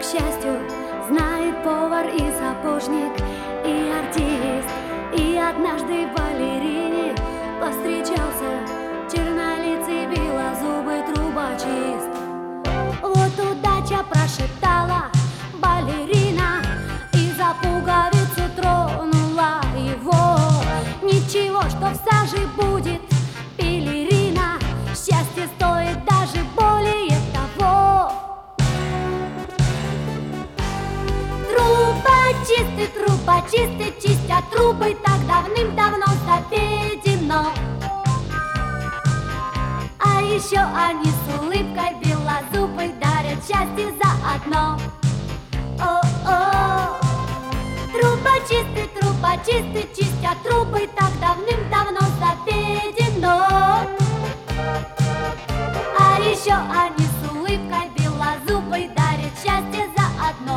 счастью, знает повар и сапожник, и артист, и однажды балерине повстречался чернолицый белозубый трубочист. Вот удача прошептала балерина и за пуговицу тронула его. Ничего, что в саже будет пелерина, счастье стоит даже более того. Трубочисты чистят трубы, так давным-давно заведено. А еще они с улыбкой белозубой дарят счастье заодно. О-о! Трубочисты чистят трубы, так давным-давно заведено. А еще они с улыбкой белозубой дарят счастье заодно.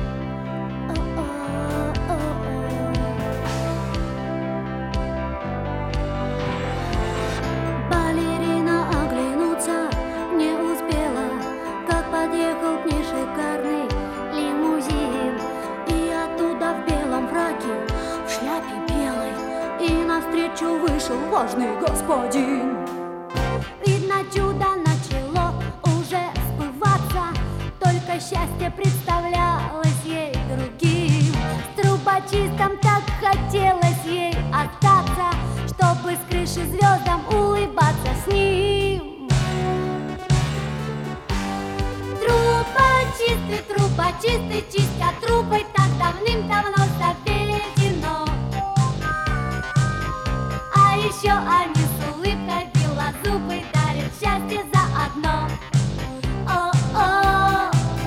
Балерина оглянуться не успела, как подъехал к ней шикарный лимузин. И оттуда в белом фраке, в шляпе белой, и навстречу вышел важный господин. Видно, чудо начало уже сбываться, только счастье представлялось ей другим. С трубочистом так хотелось ей остаться, чтобы с крыши звездам улыбаться с ним. Трубочисты чистят трубы, так давным-давно заведено. А еще они с улыбкой белозубой дарят счастье заодно. О-о!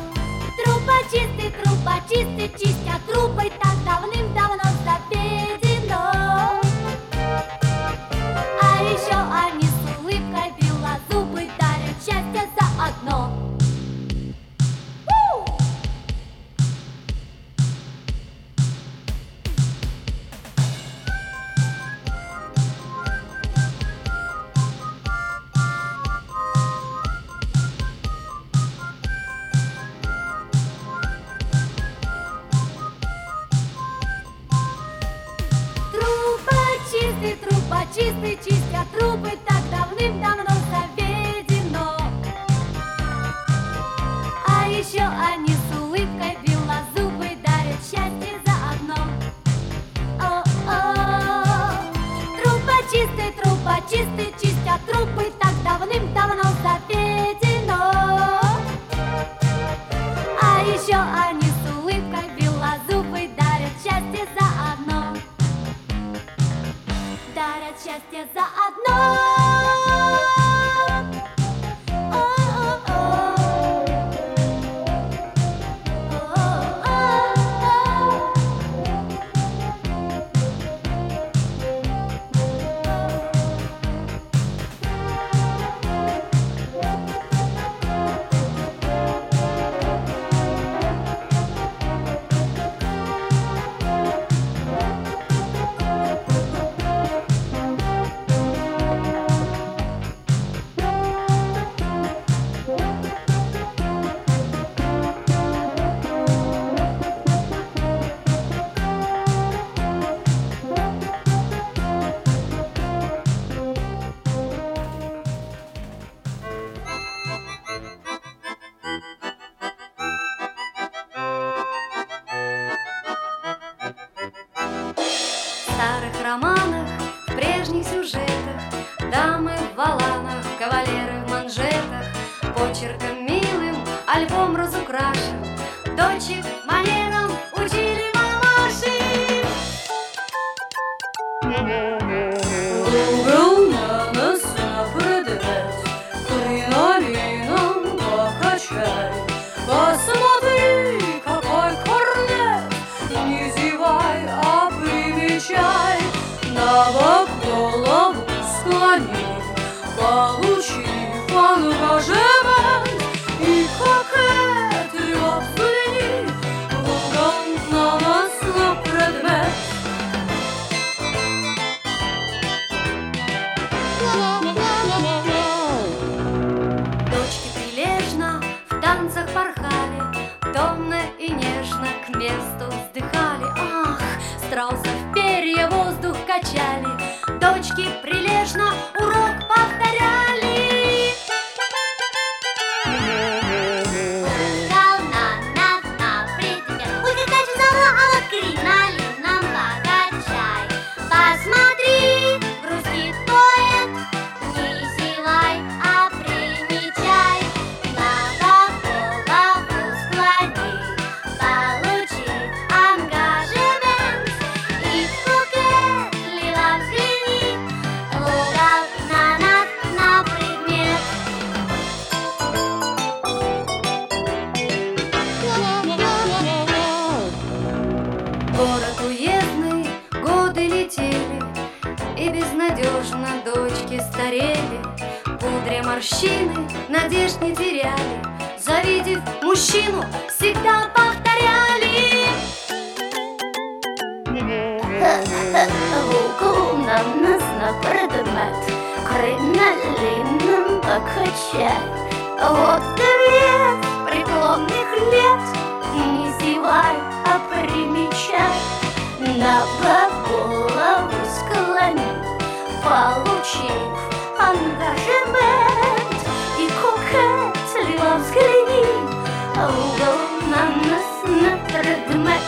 Трубочисты чистят трубы, так давным-давно заведено. А еще они с улыбкой белозубой дарят счастье заодно. Трубочисты чистят трубы, так давным-давно заведено. А еще они с улыбкой белозубой дарят счастье заодно. О-о! Трубочисты чистят трубы, так давным-давно заведено. А еще они с улыбкой белозубой дарят счастье заодно. Дарят счастье заодно. В старых романах, в прежних сюжетах, дамы в воланах, кавалеры в манжетах, почерком милым альбом разукрашен, дочек манерам учили мамаши. Румяна сына придать, кринолином покачай, посмотри, какой корнет, не зевай, а примечай, на бок голову склони, получив ангажемент, и кокетливо взгляни, качали, дочки прилежно урок повторяли. Ругал на нас на предмет. Ой, какая же зала, а вот кринали нам покачай. Посмотри, грустит поэт, не зевай, а примечай. Надо голову склони, получив ангажемент. И кокетливо взгляни, ругал на нас на предмет. Город уездный, годы летели, и безнадежно дочки старели. Пудре морщины надежд не теряли, завидев мужчину, всегда повторяли. Руку нам нас на предмет, кринали нам покачай. Вот ответ преклонных лет, не зевай, а примечай. На голову склони, получив ангажемент. И кокетливо взгляни, угол на нас на предмет.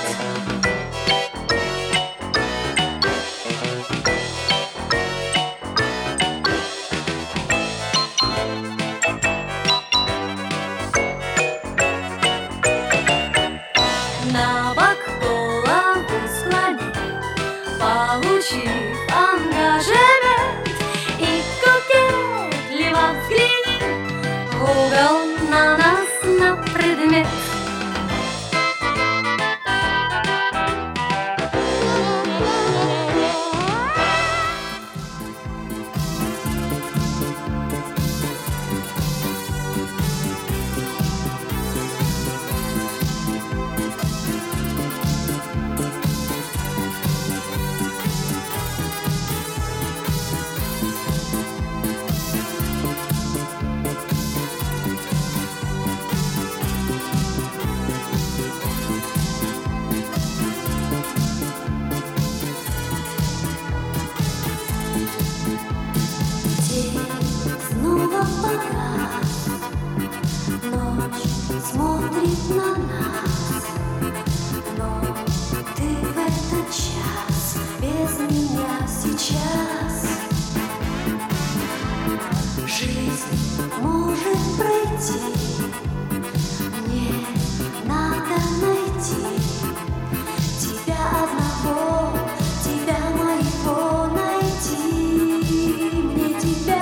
На бок голову склони, получив ангажемент. И кокетливо взгляни, в угол на нас на предмет. Снова погас, ночь смотрит на нас, но ты в этот час без меня сейчас. Жизнь может пройти, мне надо найти тебя одного, тебя моего найти. Мне тебя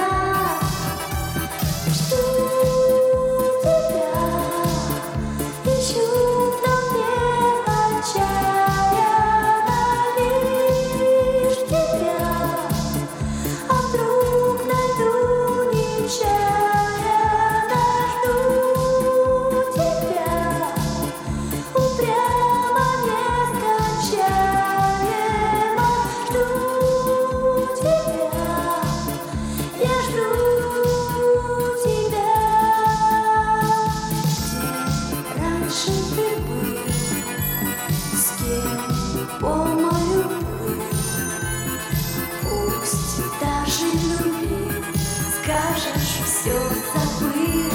скажешь, все забыл.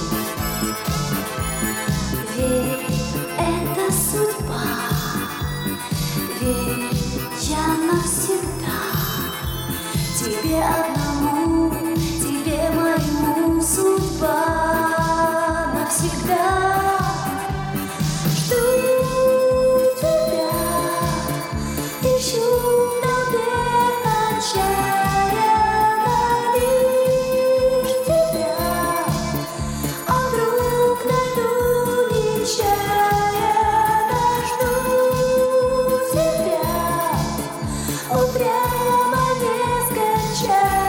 Верь, это судьба, верь, я навсегда тебе одному, тебе моему судьба навсегда. Жду тебя, ищу в толпе отчаяния. Упрямо не скончать.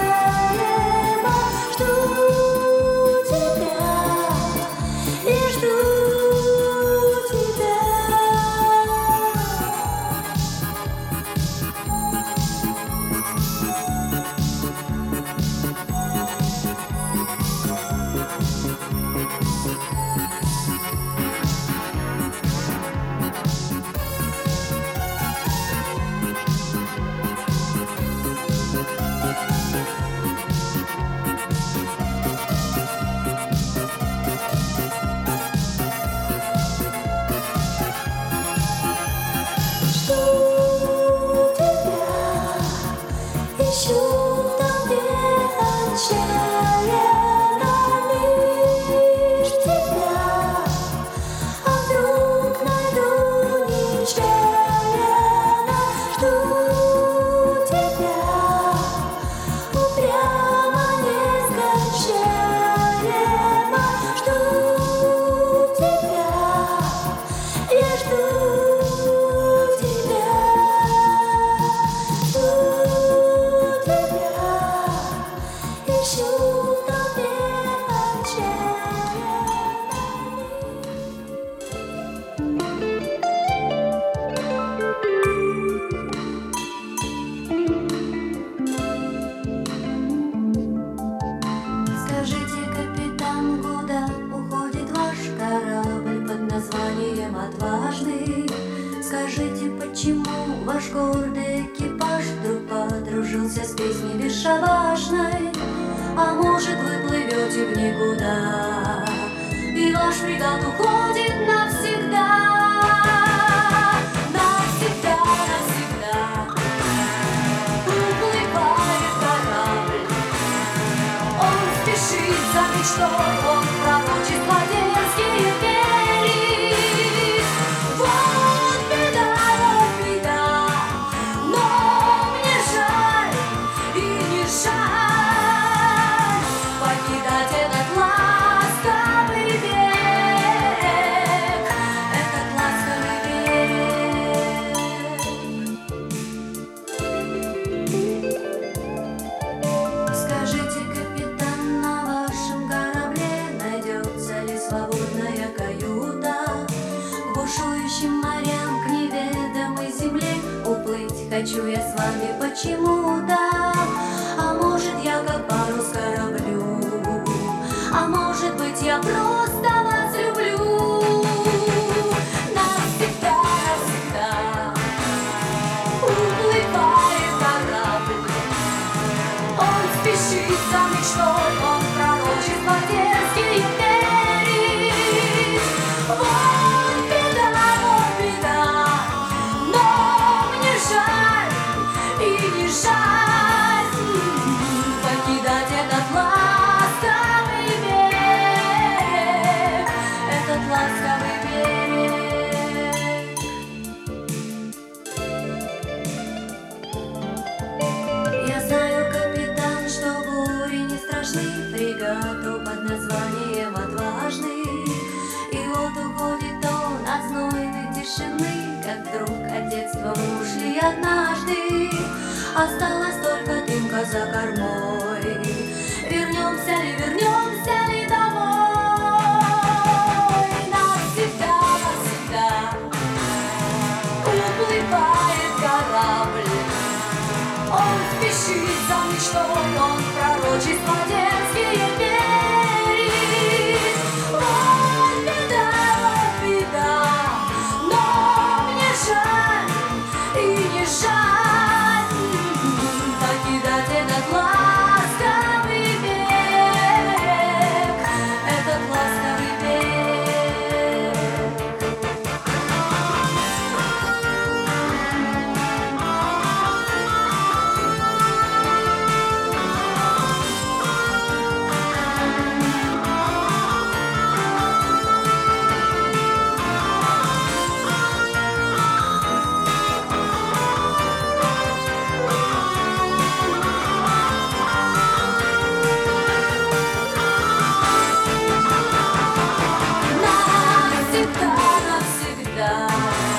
отважный. Скажите, почему ваш гордый экипаж вдруг подружился с песней бесшабашной? А может, вы плывете в никуда, и ваш фрегат уходит навсегда. Навсегда, навсегда уплывает корабль. Он спешит за мечтой, он пророчества дерзкие верит. Вот беда, но мне жаль и не жаль покидать этот ласковый берег, этот ласковый берег. Скажите, капитан, на вашем корабле найдется ли свободная каюта? К бушующим морям, к неведомой земле уплыть хочу я с вами почему-то. А может, я как парус кораблю, а может быть, я просто вас люблю. Навсегда, навсегда уплывает корабль. Он спешит за мечтой, он пророчества дерзкие верит. Вот беда, но мне жаль и не жаль покидать этот ласковый берег, этот ласковый берег. Я знаю, капитан, что бури не страшны фрегату под названием «Отважный». И вот уходит он от знойной тишины, как вдруг от детства мы ушли однажды. Осталась только дымка за кормой. Вернемся ли домой? Навсегда, навсегда уплывает корабль. Он спешит за мечтой, он пророчества дерзкие верит. Вот беда, но мне жаль и не жаль покидать этот ласковый берег, этот ласковый берег. Навсегда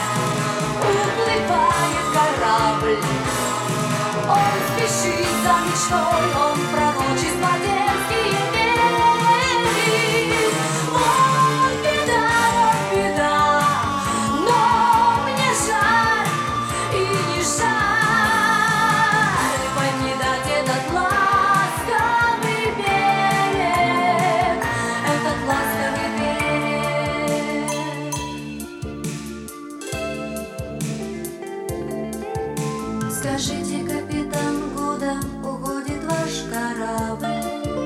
уплывает корабль. Он спешит за мечтой, он пророчества дерзкие верит. Вот беда, но мне жаль и не жаль покидать этот ласковый берег, этот ласковый берег. Скажите, капитан, куда уходит ваш корабль?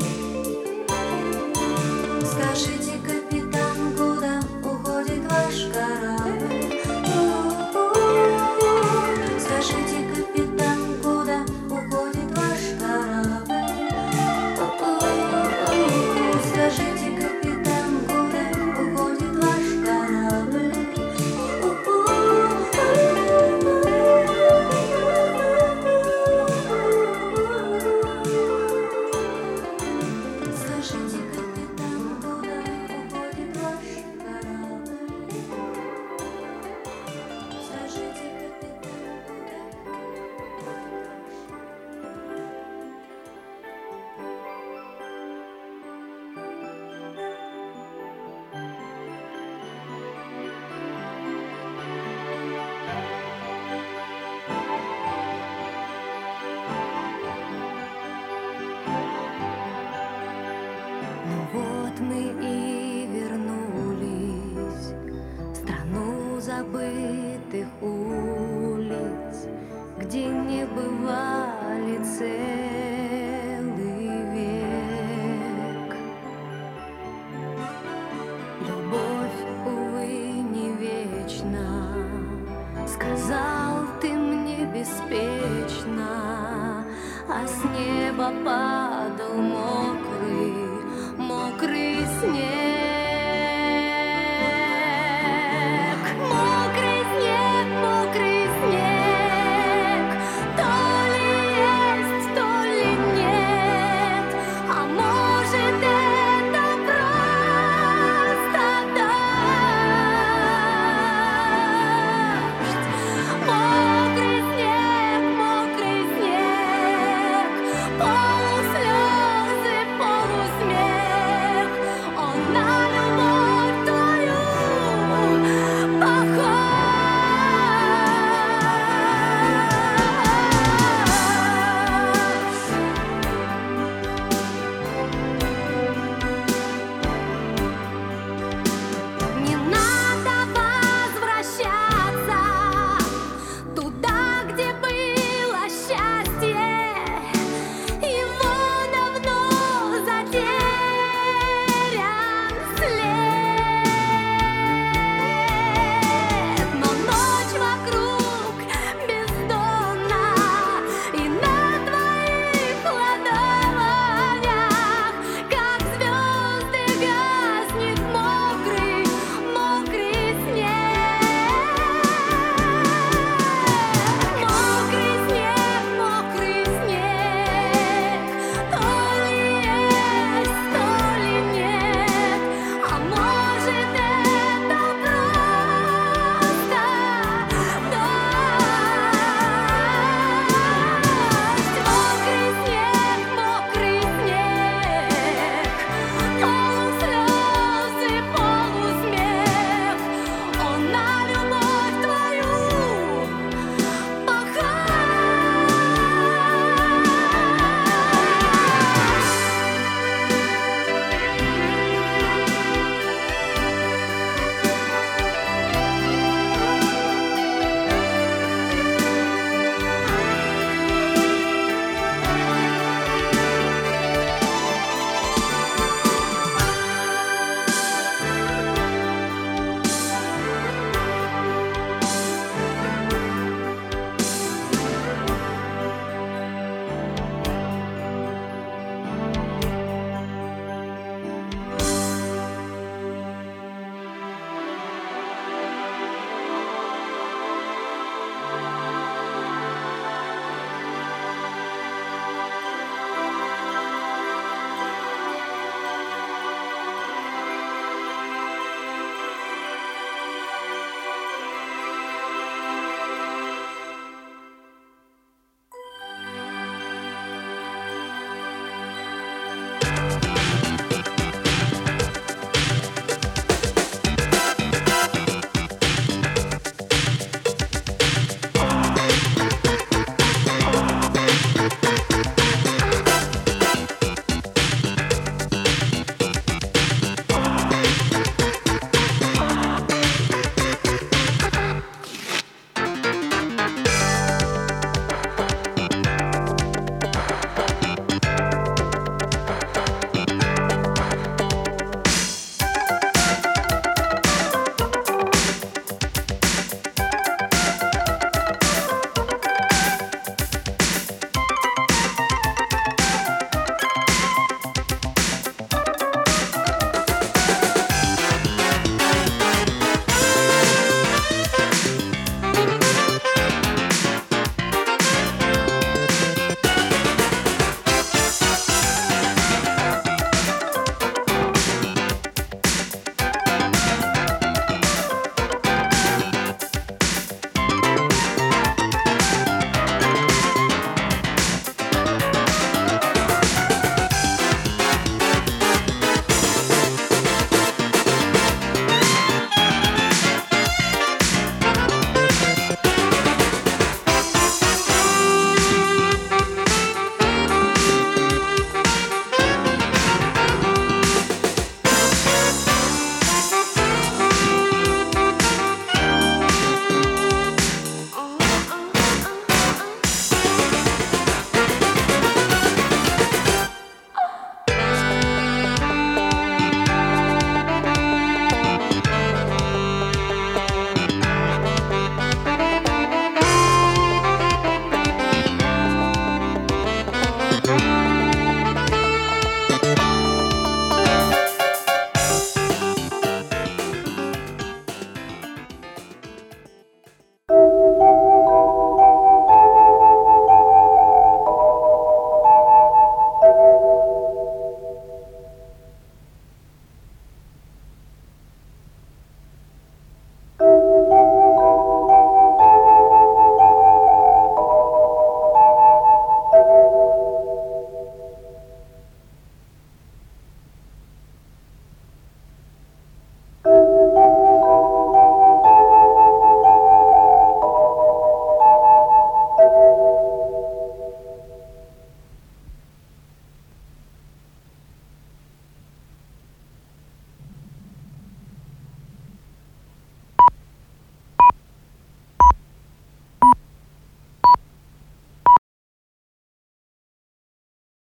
Скажите, капитан, куда уходит ваш корабль? Скажите, капитан, куда уходит ваш корабль? Скажите, капитан, куда уходит ваш корабль? забытых улиц, где не бывали целый век. Любовь, увы, не вечна, сказал ты мне беспечно, а с неба падал мокрый снег.